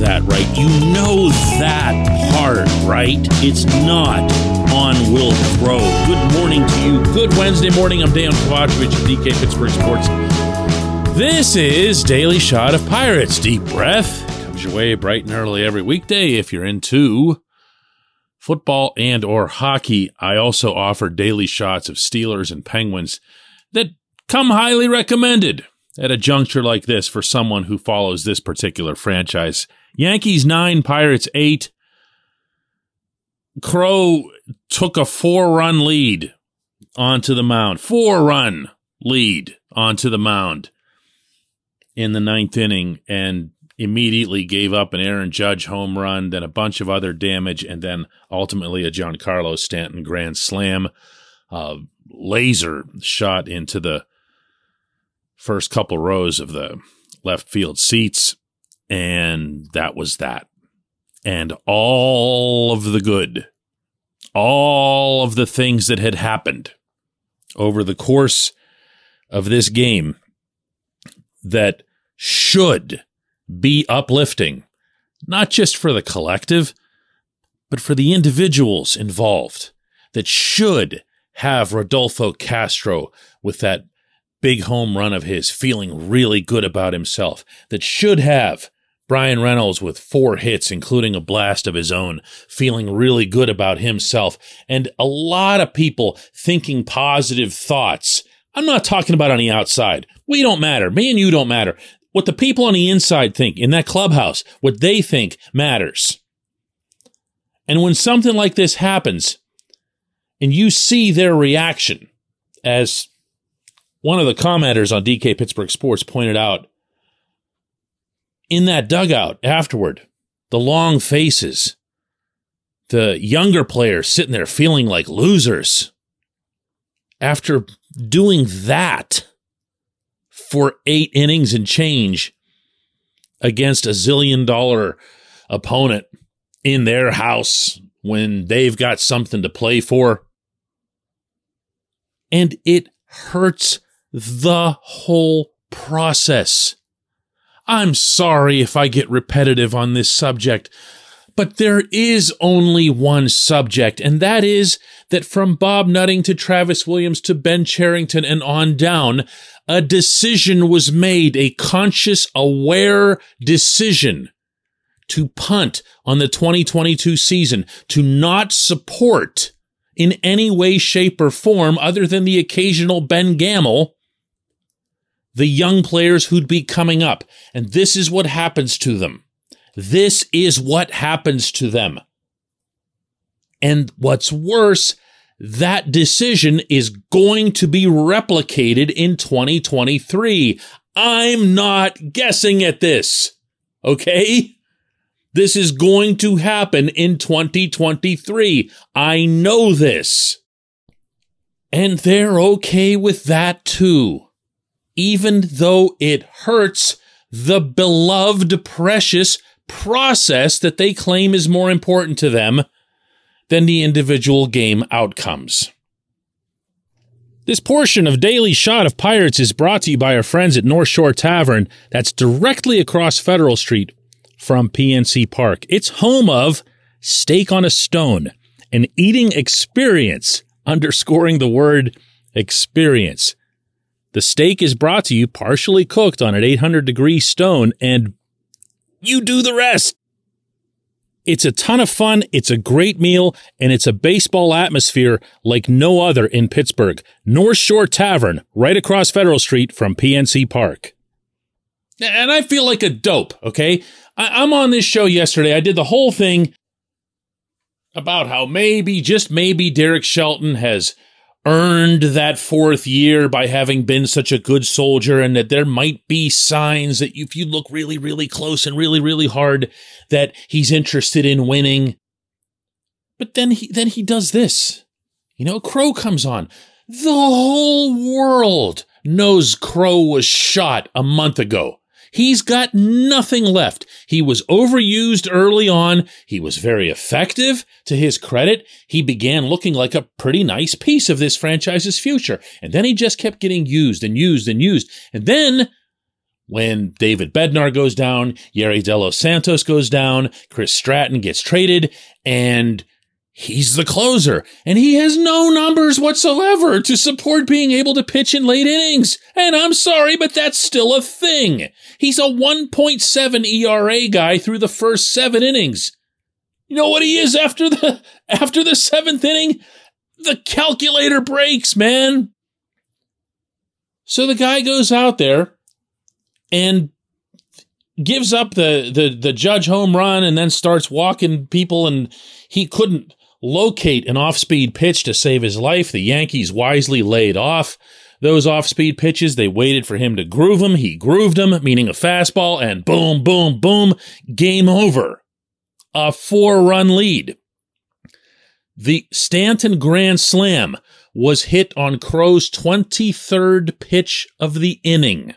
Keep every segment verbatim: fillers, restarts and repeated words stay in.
that, right? You know that part, right? It's not on Will Crowe. Good morning to you. Good Wednesday morning. I'm Dan Kovacevic of D K Pittsburgh Sports. This is Daily Shot of Pirates. Deep breath. Comes your way bright and early every weekday if you're into football and or hockey. I also offer daily shots of Steelers and Penguins that come highly recommended at a juncture like this for someone who follows this particular franchise. Yankees nine, Pirates eight. Crowe took a four-run lead onto the mound. Four-run lead onto the mound in the ninth inning and immediately gave up an Aaron Judge home run, then a bunch of other damage, and then ultimately a Giancarlo Stanton grand slam. Uh, laser shot into the first couple rows of the left field seats, and that was that. And all of the good, all of the things that had happened over the course of this game that should be uplifting, not just for the collective, but for the individuals involved, that should have Rodolfo Castro with that big home run of his feeling really good about himself, that should have Brian Reynolds with four hits, including a blast of his own, feeling really good about himself, and a lot of people thinking positive thoughts. I'm not talking about on the outside. We don't matter. Me and you don't matter. What the people on the inside think in that clubhouse, what they think matters. And when something like this happens, and you see their reaction, as one of the commenters on D K Pittsburgh Sports pointed out, in that dugout afterward, the long faces, the younger players sitting there feeling like losers after doing that for eight innings and change against a zillion dollar opponent in their house when they've got something to play for. And it hurts the whole process. I'm sorry if I get repetitive on this subject, but there is only one subject, and that is that from Bob Nutting to Travis Williams to Ben Cherington and on down, a decision was made, a conscious, aware decision to punt on the twenty twenty-two season, to not support in any way, shape, or form, other than the occasional Ben Gamel, the young players who'd be coming up. And this is what happens to them. This is what happens to them. And what's worse, that decision is going to be replicated in twenty twenty-three. I'm not guessing at this, okay? This is going to happen in twenty twenty-three. I know this. And they're okay with that too, even though it hurts the beloved, precious process that they claim is more important to them than the individual game outcomes. This portion of Daily Shot of Pirates is brought to you by our friends at North Shore Tavern, that's directly across Federal Street from P N C Park. It's home of Steak on a Stone, an eating experience, underscoring the word experience. The steak is brought to you partially cooked on an eight hundred degree stone, and you do the rest. It's a ton of fun, it's a great meal, and it's a baseball atmosphere like no other in Pittsburgh. North Shore Tavern, right across Federal Street from P N C Park. And I feel like a dope, okay? I- I'm on this show yesterday. I did the whole thing about how maybe, just maybe, Derek Shelton has earned that fourth year by having been such a good soldier, and that there might be signs that if you look really, really close and really, really hard, that he's interested in winning. But then he, then he does this. You know, Crowe comes on. The whole world knows Crowe was shot a month ago. He's got nothing left. He was overused early on. He was very effective. To his credit, he began looking like a pretty nice piece of this franchise's future. And then he just kept getting used and used and used. And then When David Bednar goes down, Yerry De Los Santos goes down, Chris Stratton gets traded, and he's the closer. And he has no numbers whatsoever to support being able to pitch in late innings. And I'm sorry, but that's still a thing. He's a one point seven E R A guy through the first seven innings. You know what he is after the after the seventh inning? The calculator breaks, man. So the guy goes out there and gives up the, the, the Judge home run and then starts walking people, and he couldn't locate an off-speed pitch to save his life. The Yankees wisely laid off those off-speed pitches. They waited for him to groove them. He grooved them, meaning a fastball, and boom, boom, boom, game over. A four-run lead. The Stanton Grand Slam was hit on Crow's twenty-third pitch of the inning.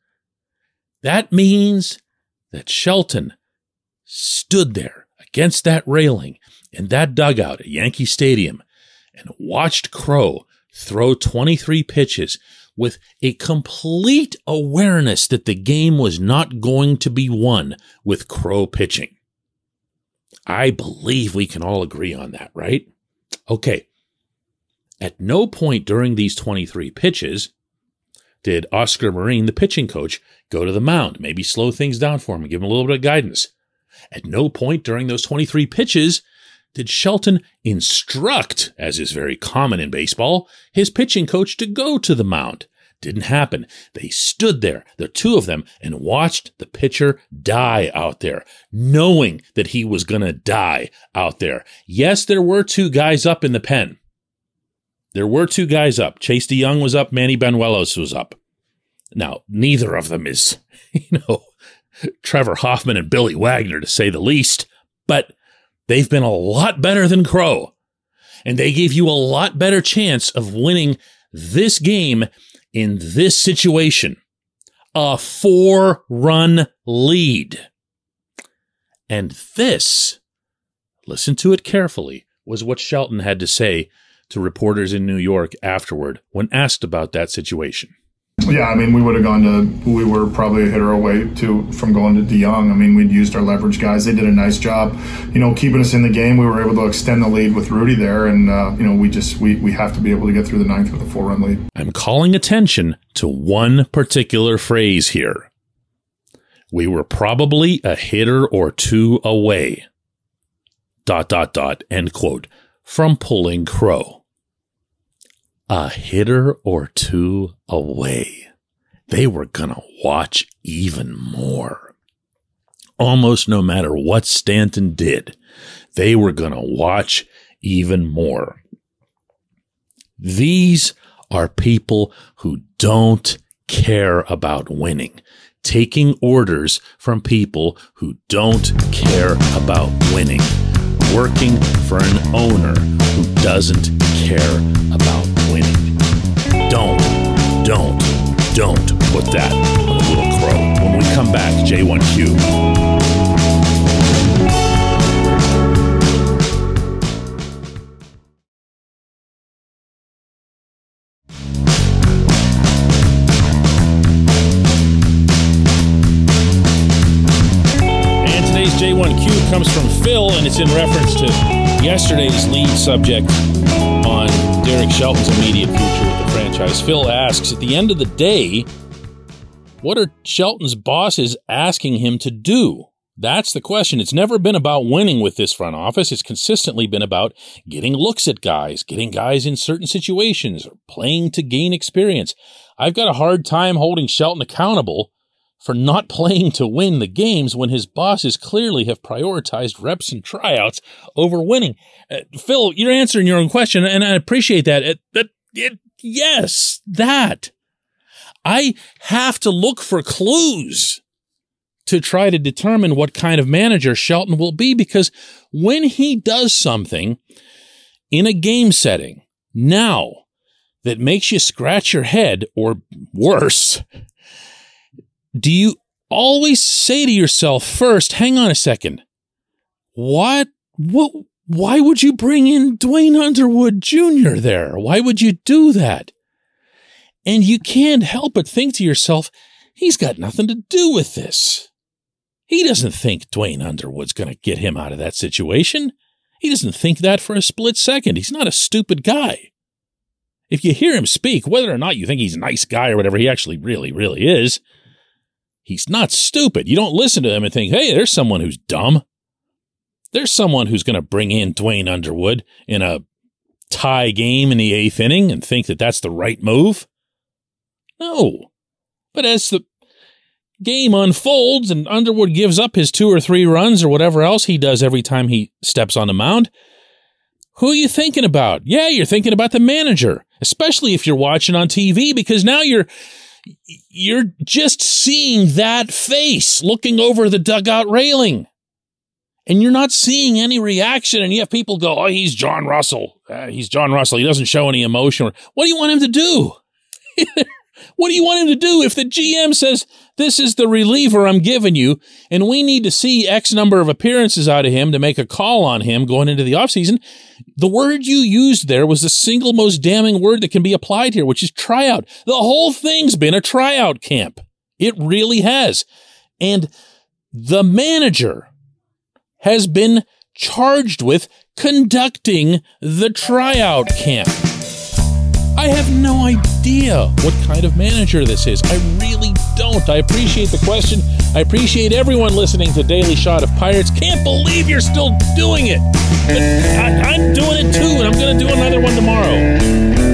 That means that Shelton stood there against that railing in that dugout at Yankee Stadium and watched Crow throw twenty-three pitches with a complete awareness that the game was not going to be won with Crow pitching. I believe we can all agree on that, right? Okay. At no point during these twenty-three pitches did Oscar Marin, the pitching coach, go to the mound, maybe slow things down for him and give him a little bit of guidance. At no point during those twenty-three pitches did Shelton instruct, as is very common in baseball, his pitching coach to go to the mound. Didn't happen. They stood there, the two of them, and watched the pitcher die out there, knowing that he was going to die out there. Yes, there were two guys up in the pen. There were two guys up. Chase DeYoung was up. Manny Banuelos was up. Now, neither of them is, you know, Trevor Hoffman and Billy Wagner, to say the least, but they've been a lot better than Crow, and they gave you a lot better chance of winning this game in this situation. A four-run lead. And this, listen to it carefully, was what Shelton had to say to reporters in New York afterward when asked about that situation. Yeah, I mean, we would have gone to, we were probably a hitter away to from going to DeYoung. I mean, we'd used our leverage guys. They did a nice job, you know, keeping us in the game. We were able to extend the lead with Rudy there, and, uh, you know, we just, we, we have to be able to get through the ninth with a four-run lead. I'm calling attention to one particular phrase here. We were probably a hitter or two away, dot, dot, dot, end quote, from pulling Crow. A hitter or two away. They were going to watch even more. Almost no matter what Stanton did, they were going to watch even more. These are people who don't care about winning, taking orders from people who don't care about winning, working for an owner who doesn't care about winning. Don't, don't, don't put that on a little Crow. When we come back, J one Q. And today's J one Q comes from Phil, and it's in reference to yesterday's lead subject on Derek Shelton's immediate future with the franchise. Phil asks, at the end of the day, what are Shelton's bosses asking him to do? That's the question. It's never been about winning with this front office. It's consistently been about getting looks at guys, getting guys in certain situations, or playing to gain experience. I've got a hard time holding Shelton accountable for not playing to win the games when his bosses clearly have prioritized reps and tryouts over winning. Uh, Phil, you're answering your own question, and I appreciate that. It, it, it, yes, that. I have to look for clues to try to determine what kind of manager Shelton will be, because when he does something in a game setting now that makes you scratch your head, or worse, do you always say to yourself first, hang on a second, what, what, why would you bring in Dwayne Underwood Junior there? Why would you do that? And you can't help but think to yourself, He's got nothing to do with this. He doesn't think Dwayne Underwood's going to get him out of that situation. He doesn't think that for a split second. He's not a stupid guy. If you hear him speak, whether or not you think he's a nice guy or whatever he actually really, really is, he's not stupid. You don't listen to him and think, hey, there's someone who's dumb. There's someone who's going to bring in Dwayne Underwood in a tie game in the eighth inning and think that that's the right move. No. But as the game unfolds and Underwood gives up his two or three runs or whatever else he does every time he steps on the mound, who are you thinking about? Yeah, you're thinking about the manager, especially if you're watching on T V, because now you're you're just seeing that face looking over the dugout railing. And you're not seeing any reaction, and you have people go, oh, he's John Russell. Uh, he's John Russell. He doesn't show any emotion. What do you want him to do? What do you want him to do if the G M says, this is the reliever I'm giving you, and we need to see X number of appearances out of him to make a call on him going into the offseason? The word you used there was the single most damning word that can be applied here, which is tryout. The whole thing's been a tryout camp. It really has. And the manager has been charged with conducting the tryout camp. I have no idea what kind of manager this is. I really don't. I appreciate the question. I appreciate everyone listening to Daily Shot of Pirates. Can't believe you're still doing it. But I, I'm doing it too, and I'm going to do another one tomorrow.